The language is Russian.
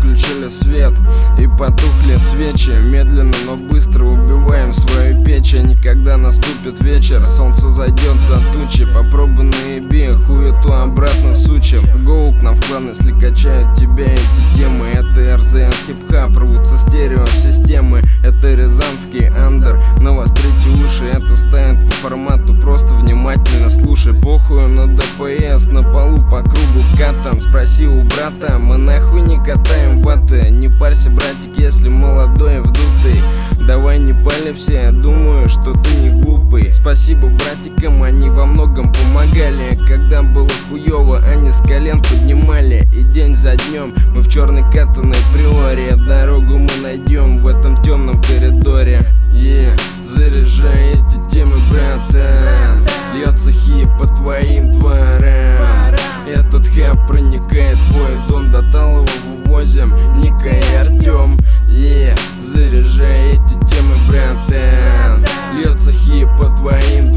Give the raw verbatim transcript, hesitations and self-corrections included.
выключили свет и потухли свечи. Медленно, но быстро убиваем свою печень. Когда наступит вечер, солнце зайдет за тучи. Попробуй наеби хуету обратно сучим. Гоу к нам в клан, если качают тебя эти темы. Это эр зэ эн хип-хап, рвутся стереосистемы. Это рязанский андер, навострите уши. Это встанет по формату, просто внимательно слушай. Похуй на дэ пэ эс, на полу по кругу катан. Спроси у брата, мы нахуй не катаем ваты. Не парься, братик, если молодой и вдутый. Давай не палимся, я думаю, что ты не глупый. Спасибо братикам, они во многом помогали. Когда было хуёво, они с колен поднимали. И день за днем мы в черной катаной приоре. Дорогу мы найдем в этом темном коридоре. Yeah, заряжай эти темы, братан. Льется хип по твоим дворам. Этот хэп проникает в твой дом. До Талова вывозим Ника и Артем. Yeah, заряжай эти темы, братан. Льется хип по твоим